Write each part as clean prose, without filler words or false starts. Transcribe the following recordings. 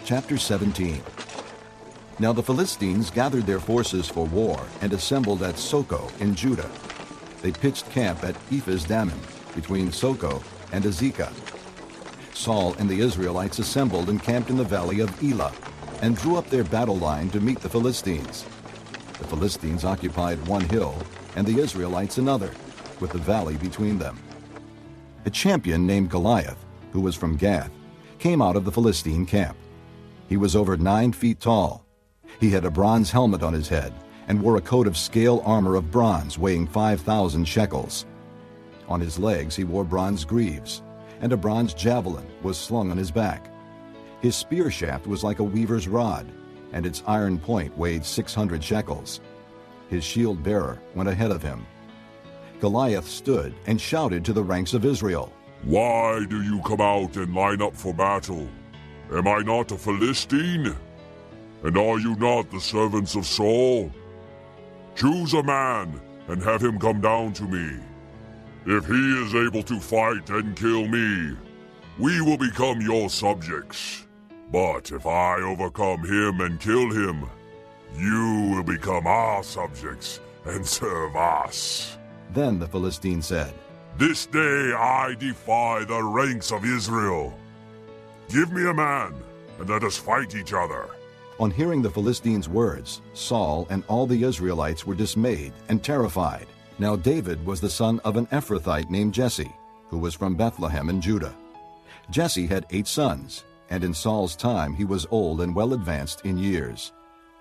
Chapter 17. Now the Philistines gathered their forces for war and assembled at Soko in Judah. They pitched camp at Ephes-dammim, between Soko and Azekah. Saul and the Israelites assembled and camped in the valley of Elah, and drew up their battle line to meet the Philistines. The Philistines occupied one hill, and the Israelites another, with the valley between them. A champion named Goliath, who was from Gath, came out of the Philistine camp. He was over 9 feet tall. He had a bronze helmet on his head and wore a coat of scale armor of bronze weighing 5,000 shekels. On his legs he wore bronze greaves, and a bronze javelin was slung on his back. His spear shaft was like a weaver's rod, and its iron point weighed 600 shekels. His shield-bearer went ahead of him. Goliath stood and shouted to the ranks of Israel, "Why do you come out and line up for battle? Am I not a Philistine? And are you not the servants of Saul? Choose a man and have him come down to me. If he is able to fight and kill me, we will become your subjects. But if I overcome him and kill him, you will become our subjects and serve us." Then the Philistine said, "This day I defy the ranks of Israel. Give me a man, and let us fight each other." On hearing the Philistines' words, Saul and all the Israelites were dismayed and terrified. Now David was the son of an Ephrathite named Jesse, who was from Bethlehem in Judah. Jesse had 8 sons, and in Saul's time he was old and well advanced in years.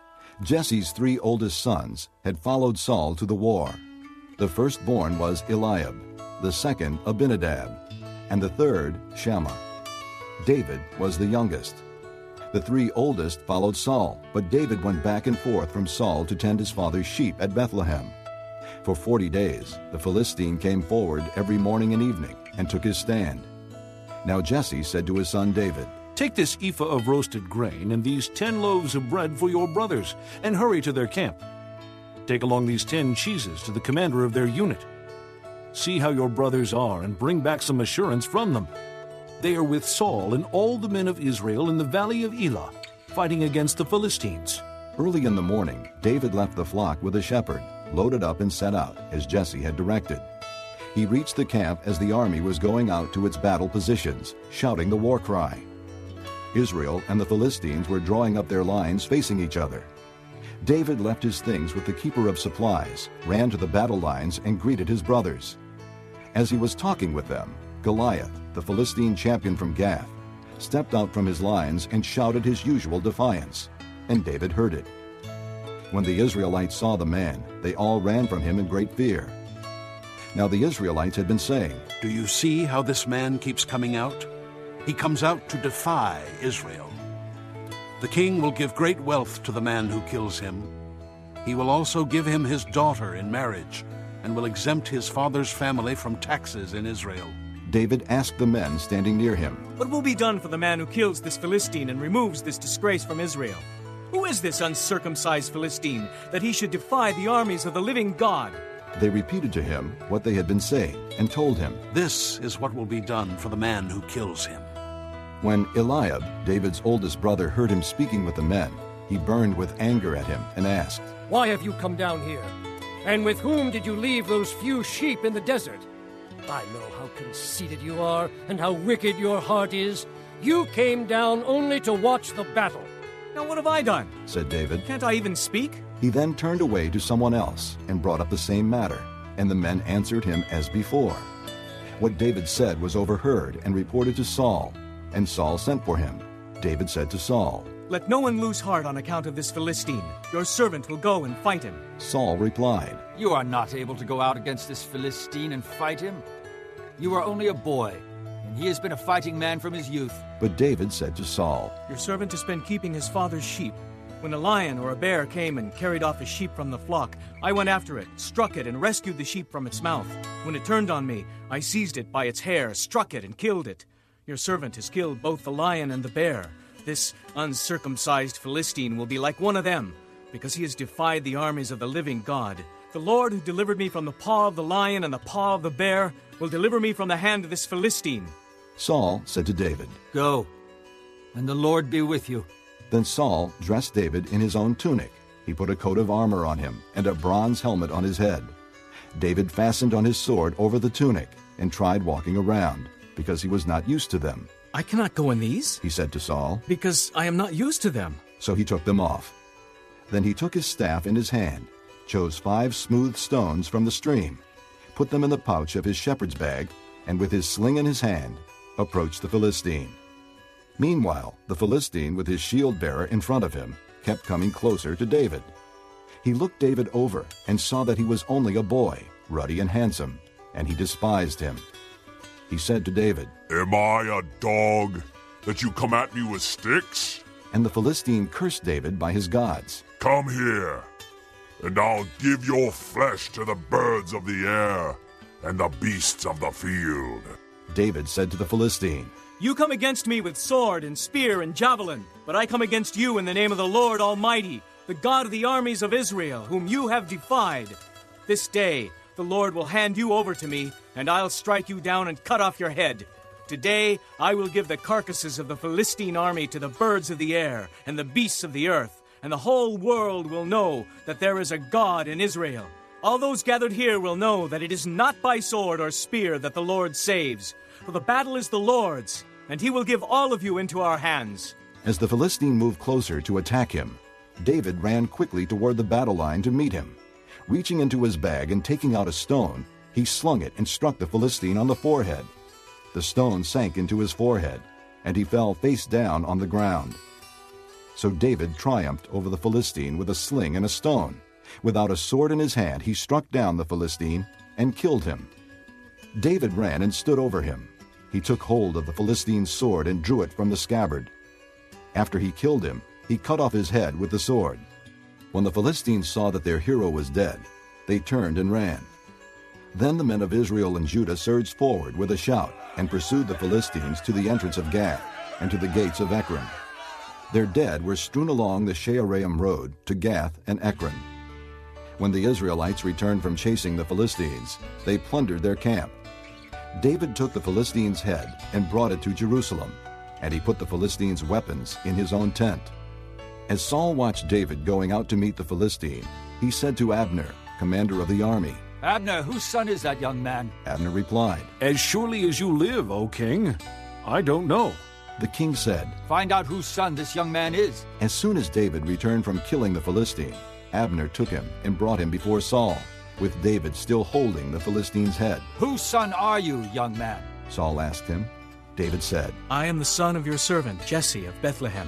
Jesse's 3 oldest sons had followed Saul to the war. The firstborn was Eliab, the second Abinadab, and the third Shammah. David was the youngest. The 3 oldest followed Saul, but David went back and forth from Saul to tend his father's sheep at Bethlehem. For 40 days the Philistine came forward every morning and evening and took his stand. Now Jesse said to his son David, "Take this ephah of roasted grain and these 10 loaves of bread for your brothers, and hurry to their camp. Take along these 10 cheeses to the commander of their unit. See how your brothers are, and bring back some assurance from them. They are with Saul and all the men of Israel in the valley of Elah, fighting against the Philistines." Early in the morning, David left the flock with a shepherd, loaded up and set out, as Jesse had directed. He reached the camp as the army was going out to its battle positions, shouting the war cry. Israel and the Philistines were drawing up their lines facing each other. David left his things with the keeper of supplies, ran to the battle lines, and greeted his brothers. As he was talking with them, Goliath, the Philistine champion from Gath, stepped out from his lines and shouted his usual defiance, and David heard it. When the Israelites saw the man, they all ran from him in great fear. Now the Israelites had been saying, "Do you see how this man keeps coming out? He comes out to defy Israel. The king will give great wealth to the man who kills him. He will also give him his daughter in marriage, and will exempt his father's family from taxes in Israel." David asked the men standing near him, "What will be done for the man who kills this Philistine and removes this disgrace from Israel? Who is this uncircumcised Philistine, that he should defy the armies of the living God?" They repeated to him what they had been saying and told him, "This is what will be done for the man who kills him." When Eliab, David's oldest brother, heard him speaking with the men, he burned with anger at him and asked, "Why have you come down here? And with whom did you leave those few sheep in the desert? I know how conceited you are and how wicked your heart is. You came down only to watch the battle." "Now what have I done?" said David. "Can't I even speak?" He then turned away to someone else and brought up the same matter, and the men answered him as before. What David said was overheard and reported to Saul, and Saul sent for him. David said to Saul, "Let no one lose heart on account of this Philistine. Your servant will go and fight him." Saul replied, "You are not able to go out against this Philistine and fight him. You are only a boy, and he has been a fighting man from his youth." But David said to Saul, "Your servant has been keeping his father's sheep. When a lion or a bear came and carried off a sheep from the flock, I went after it, struck it, and rescued the sheep from its mouth. When it turned on me, I seized it by its hair, struck it, and killed it. Your servant has killed both the lion and the bear. This uncircumcised Philistine will be like one of them, because he has defied the armies of the living God. The Lord who delivered me from the paw of the lion and the paw of the bear will deliver me from the hand of this Philistine." Saul said to David, "Go, and the Lord be with you. Then Saul dressed David in his own tunic. He put a coat of armor on him and a bronze helmet on his head. David fastened on his sword over the tunic and tried walking around, because he was not used to them. I cannot go in these, He said to Saul. because I am not used to them. So he took them off. Then he took his staff in his hand, chose 5 smooth stones from the stream, put them in the pouch of his shepherd's bag, and with his sling in his hand, approached the Philistine. Meanwhile, the Philistine, with his shield-bearer in front of him, kept coming closer to David. He looked David over and saw that he was only a boy, ruddy and handsome, and he despised him. He said to David, Am I a dog that you come at me with sticks? and the Philistine cursed David by his gods. Come here, and I'll give your flesh to the birds of the air and the beasts of the field. David said to the Philistine, You come against me with sword and spear and javelin, but I come against you in the name of the Lord Almighty, the God of the armies of Israel, whom you have defied. This day the Lord will hand you over to me, and I'll strike you down and cut off your head. Today I will give the carcasses of the Philistine army to the birds of the air and the beasts of the earth, and the whole world will know that there is a God in Israel. All those gathered here will know that it is not by sword or spear that the Lord saves, for the battle is the Lord's, and he will give all of you into our hands. As the Philistine moved closer to attack him, David ran quickly toward the battle line to meet him. Reaching into his bag and taking out a stone, he slung it and struck the Philistine on the forehead. The stone sank into his forehead, and he fell face down on the ground. So David triumphed over the Philistine with a sling and a stone. Without a sword in his hand, he struck down the Philistine and killed him. David ran and stood over him. He took hold of the Philistine's sword and drew it from the scabbard. After he killed him, he cut off his head with the sword. When the Philistines saw that their hero was dead, they turned and ran. Then the men of Israel and Judah surged forward with a shout and pursued the Philistines to the entrance of Gath and to the gates of Ekron. Their dead were strewn along the Shaaraim road to Gath and Ekron. When the Israelites returned from chasing the Philistines, they plundered their camp. David took the Philistines' head and brought it to Jerusalem, and he put the Philistines' weapons in his own tent. As Saul watched David going out to meet the Philistine, he said to Abner, commander of the army, Abner, whose son is that young man? Abner replied, As surely as you live, O king, I don't know. The king said, Find out whose son this young man is. As soon as David returned from killing the Philistine, Abner took him and brought him before Saul, with David still holding the Philistine's head. Whose son are you, young man? Saul asked him. David said, I am the son of your servant Jesse of Bethlehem.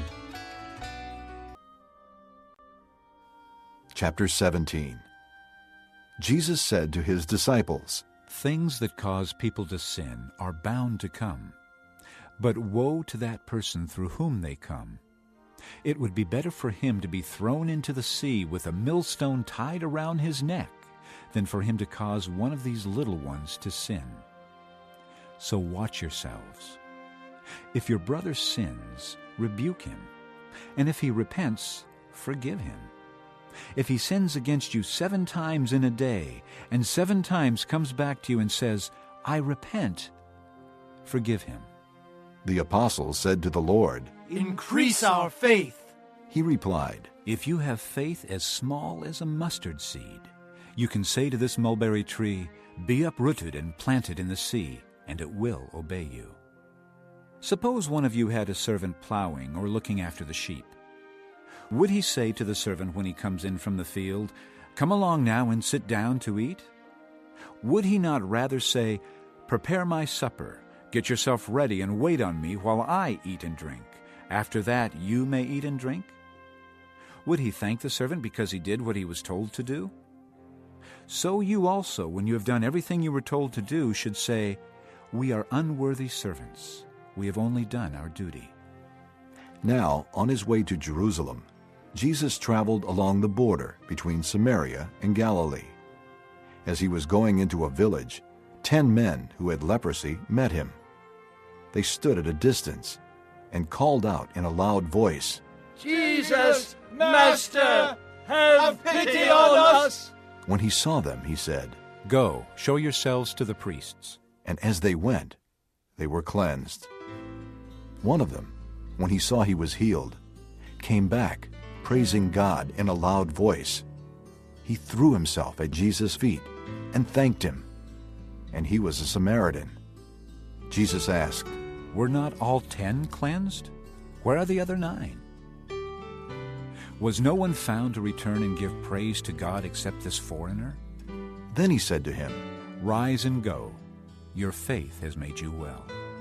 Chapter 17. Jesus said to his disciples, Things that cause people to sin are bound to come. But woe to that person through whom they come. It would be better for him to be thrown into the sea with a millstone tied around his neck than for him to cause one of these little ones to sin. So watch yourselves. If your brother sins, rebuke him, and if he repents, forgive him. If he sins against you 7 times in a day, and 7 times comes back to you and says, I repent, forgive him. The apostles said to the Lord, Increase our faith. He replied, If you have faith as small as a mustard seed, you can say to this mulberry tree, Be uprooted and planted in the sea, and it will obey you. Suppose one of you had a servant plowing or looking after the sheep. Would he say to the servant when he comes in from the field, Come along now and sit down to eat? Would he not rather say, Prepare my supper, get yourself ready and wait on me while I eat and drink. After that you may eat and drink? Would he thank the servant because he did what he was told to do? So you also, when you have done everything you were told to do, should say, We are unworthy servants. We have only done our duty. Now, on his way to Jerusalem, Jesus traveled along the border between Samaria and Galilee. As he was going into a village, 10 men who had leprosy met him. They stood at a distance and called out in a loud voice, Jesus, Master, have pity on us! When he saw them, he said, Go, show yourselves to the priests. and as they went, they were cleansed. One of them, when he saw he was healed, came back, praising God in a loud voice. He threw himself at Jesus' feet and thanked him. And he was a Samaritan. Jesus asked, Were not all 10 cleansed? Where are the other 9? Was no one found to return and give praise to God except this foreigner? Then he said to him, Rise and go. Your faith has made you well.